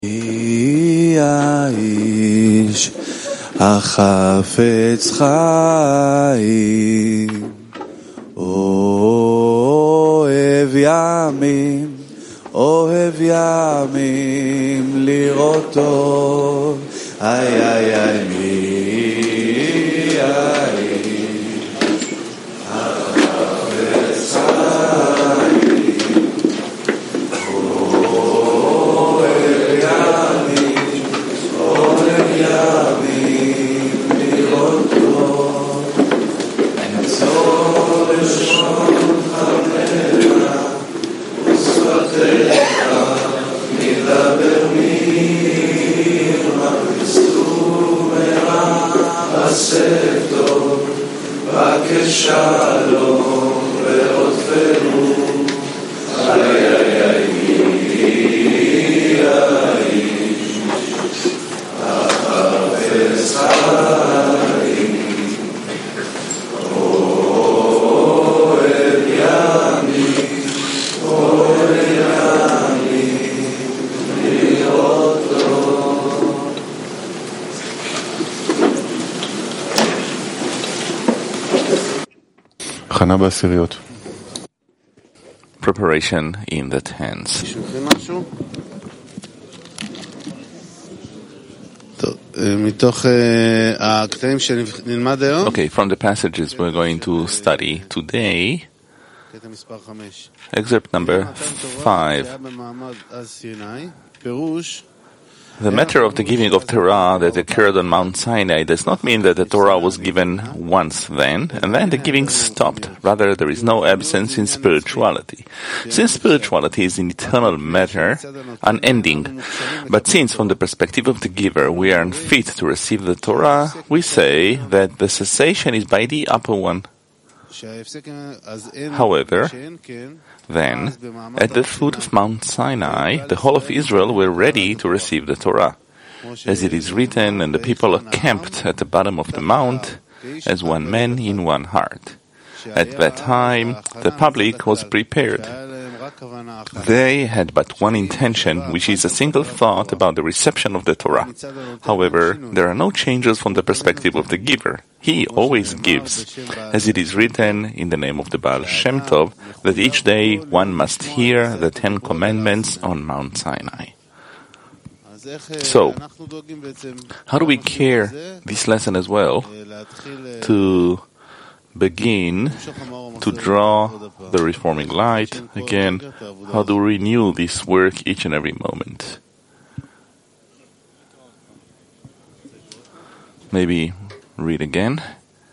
האיש החפץ חיים אוהב ימים לראות טוב איי איי איי מי האיש החפץ חיים אוהב ימים לראות טוב אמצוא לשון חברך ושפתיך מדבר מרמה וסומרה עשה טוב בקש שלום ועוד פירום איי איי איי מי האיש החפץ חיים אוהב ימים לראות טוב. הכנה בעשיריות. Preparation in the tens. Okay, from the passages we're going to study today, excerpt number 5. The matter of the giving of Torah that occurred on Mount Sinai does not mean that the Torah was given once then, and then the giving stopped. Rather, there is no absence in spirituality. Since spirituality is an eternal matter, unending, but since from the perspective of the giver we are unfit to receive the Torah, we say that the cessation is by the upper one. However, then, at the foot of Mount Sinai, the whole of Israel were ready to receive the Torah. As it is written, and the people camped at the bottom of the mount, as one man in one heart. At that time, the public was prepared. They had but one intention, which is a single thought about the reception of the Torah. However, there are no changes from the perspective of the giver. He always gives. As it is written in the name of the Baal Shem Tov, that each day one must hear the 10 Commandments on Mount Sinai. So, how do we care this lesson as well to begin to draw the reforming light again? How to renew this work each and every moment? Maybe read again.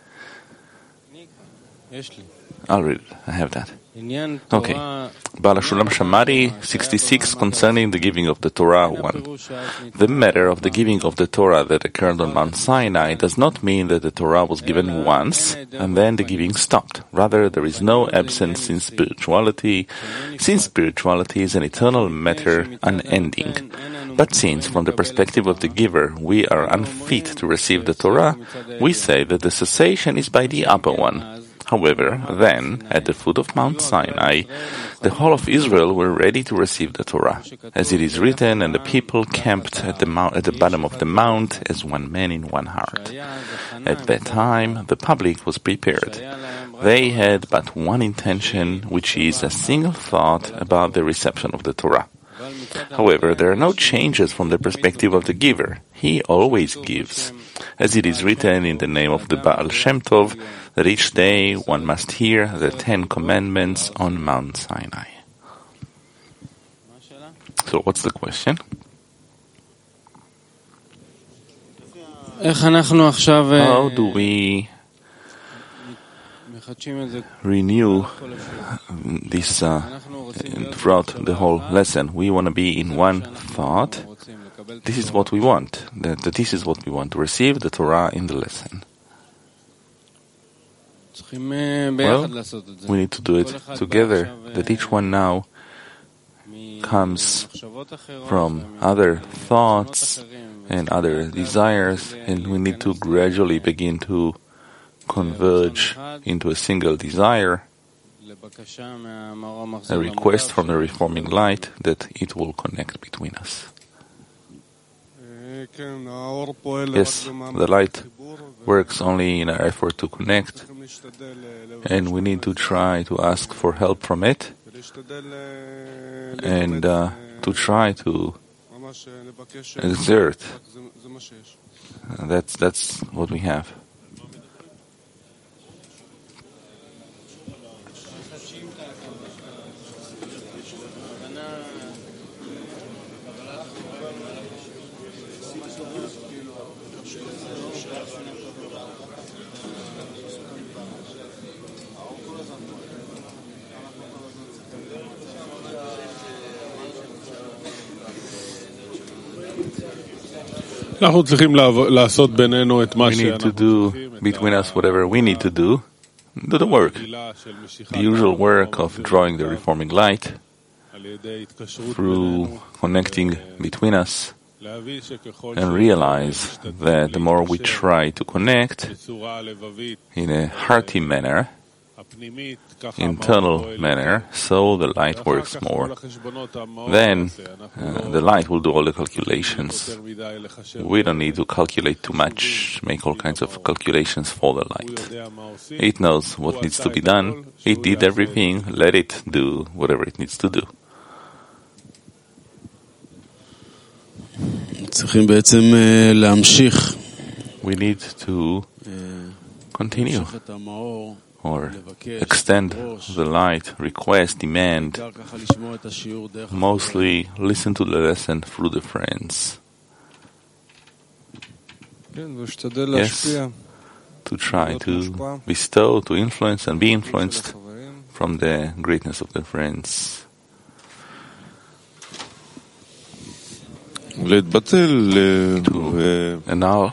I'll read it. I have that. Okay. Baal HaShulam Shamari 66 concerning the giving of the Torah 1. The matter of the giving of the Torah that occurred on Mount Sinai does not mean that the Torah was given once and then the giving stopped. Rather, there is no absence in spirituality, since spirituality is an eternal matter, unending. But since, from the perspective of the giver, we are unfit to receive the Torah, we say that the cessation is by the upper one. However, then, at the foot of Mount Sinai, the whole of Israel were ready to receive the Torah. As it is written, and the people camped at the bottom of the mount as one man in one heart. At that time, the public was prepared. They had but one intention, which is a single thought about the reception of the Torah. However, there are no changes from the perspective of the giver. He always gives. As it is written in the name of the Baal Shem Tov, that each day one must hear the 10 Commandments on Mount Sinai. So what's the question? How do we renew this throughout the whole lesson? We want to be in one thought. This is what we want. This is what we want, to receive the Torah in the lesson. Well, we need to do it together, that each one now comes from other thoughts and other desires, and we need to gradually begin to converge into a single desire, a request from the reforming light that it will connect between us. Yes, the light works only in our effort to connect, and we need to try to ask for help from it, and to try to exert. That's what we have. We need to do between us whatever we need to do the work. The usual work of drawing the reforming light through connecting between us, and realize that the more we try to connect in a hearty manner, internal manner, so the light works more. Then the light will do all the calculations. We don't need to calculate too much, make all kinds of calculations for the light. It knows what needs to be done. It did everything. Let it do whatever it needs to do. We need to continue or extend the light, request, demand, mostly listen to the lesson through the friends. Yes, to try to bestow, to influence and be influenced from the greatness of the friends. To annul,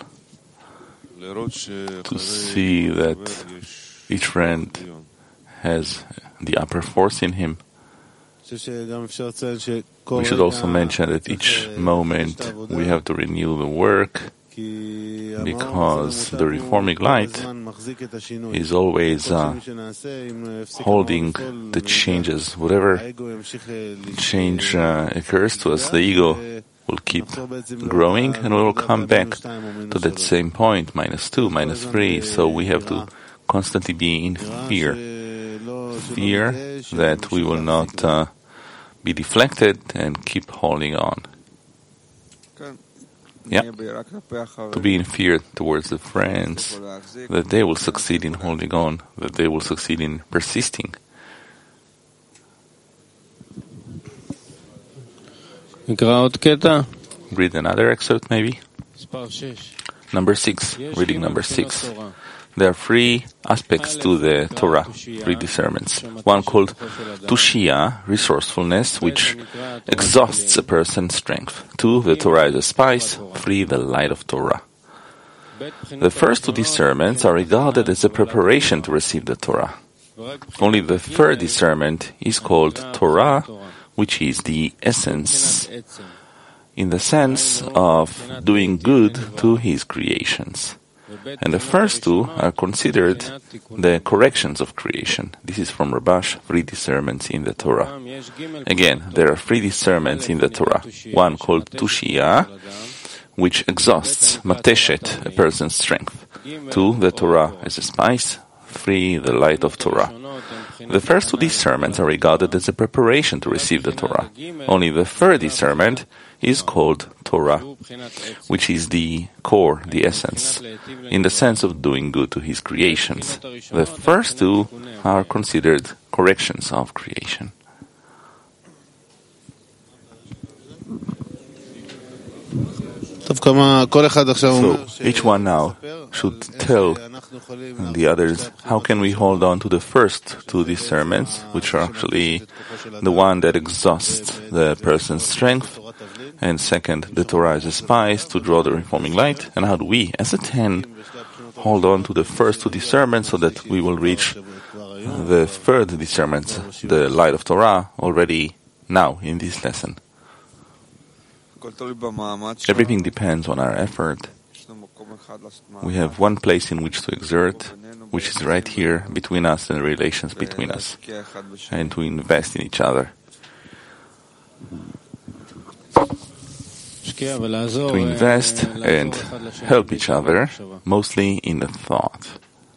to see that each friend has the upper force in him. We should also mention that each moment we have to renew the work, because the reforming light is always holding the changes. Whatever change occurs to us, the ego will keep growing, and we will come back to that same point, -2, -3. So we have to constantly be in fear that we will not be deflected and keep holding on. Yeah, to be in fear towards the friends, that they will succeed in holding on, that they will succeed in persisting. Read another excerpt, maybe. Number 6, reading number 6. There are 3 aspects to the Torah, 3 discernments. One called Tushia, resourcefulness, which exhausts a person's strength. 2, the Torah is a spice. 3, the light of Torah. The first 2 discernments are regarded as a preparation to receive the Torah. Only the third discernment is called Torah, which is the essence, in the sense of doing good to his creations. And the first 2 are considered the corrections of creation. This is from Rabash, 3 discernments in the Torah. Again, there are 3 discernments in the Torah. One called Tushia, which exhausts, mateshet, a person's strength. 2, the Torah as a spice. 3, the light of Torah. The first 2 discernments are regarded as a preparation to receive the Torah. Only the third discernment is called Torah, which is the core, the essence, in the sense of doing good to his creations. The first 2 are considered corrections of creation. So each one now should tell the others, how can we hold on to the first 2 discernments, which are actually the one that exhausts the person's strength, and second, the Torah is a spice to draw the reforming light, and how do we, as a 10, hold on to the first 2 discernments so that we will reach the third discernment, the light of Torah, already now in this lesson. Everything depends on our effort. We have one place in which to exert, which is right here between us and the relations between us, and to invest in each other. to invest and help each other, mostly in the thought.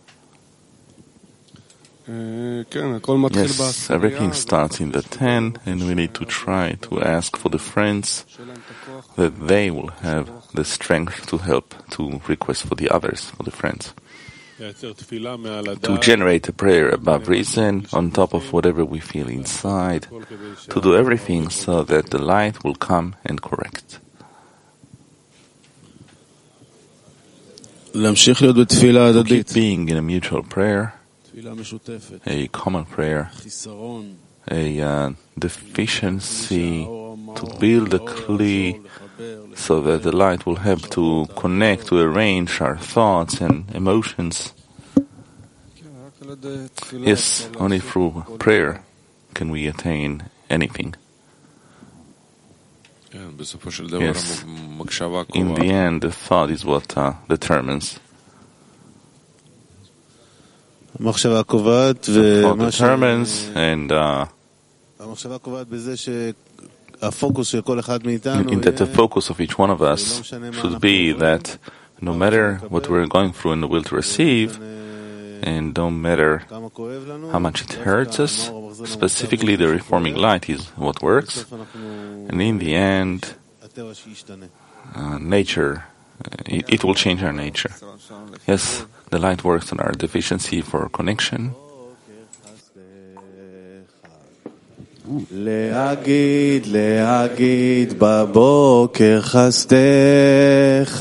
Yes, everything starts in the 10, and we need to try to ask for the friends that they will have the strength to help, to request for the others, for the friends. To generate a prayer above reason, on top of whatever we feel inside, to do everything so that the light will come and correct. To keep being in a mutual prayer, a common prayer, a deficiency, to build a kli so that the light will help to connect, to arrange our thoughts and emotions. Yes, only through prayer can we attain anything. Yes, in the end, the thought is what determines. The thought determines, and in that the focus of each one of us should be that no matter what we're going through in the will to receive, and no matter how much it hurts us, specifically the reforming light is what works, and in the end, nature, it will change our nature. Yes, the light works on our deficiency for connection. להגיד, להגיד בבוקר חסדך,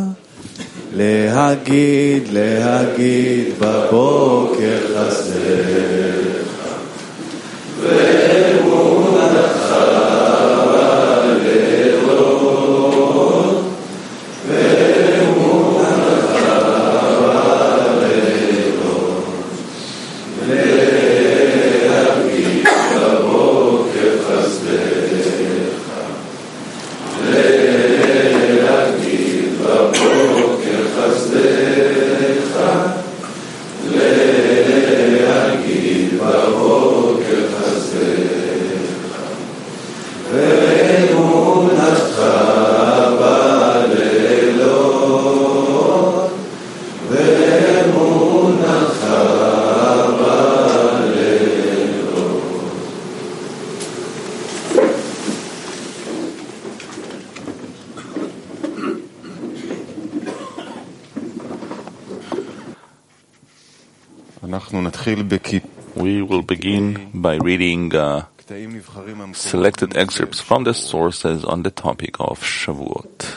להגיד, להגיד בבוקר חסדך, ואמונתך בלילות, ואמונתך בלילות, להגיד בבוקר חסדך, להגיד בבוקר חסדך, להגיד בבוקר חסדך, ואמונתך בלילות, ואמונתך בלילות. We will begin by reading selected excerpts from the sources on the topic of Shavuot.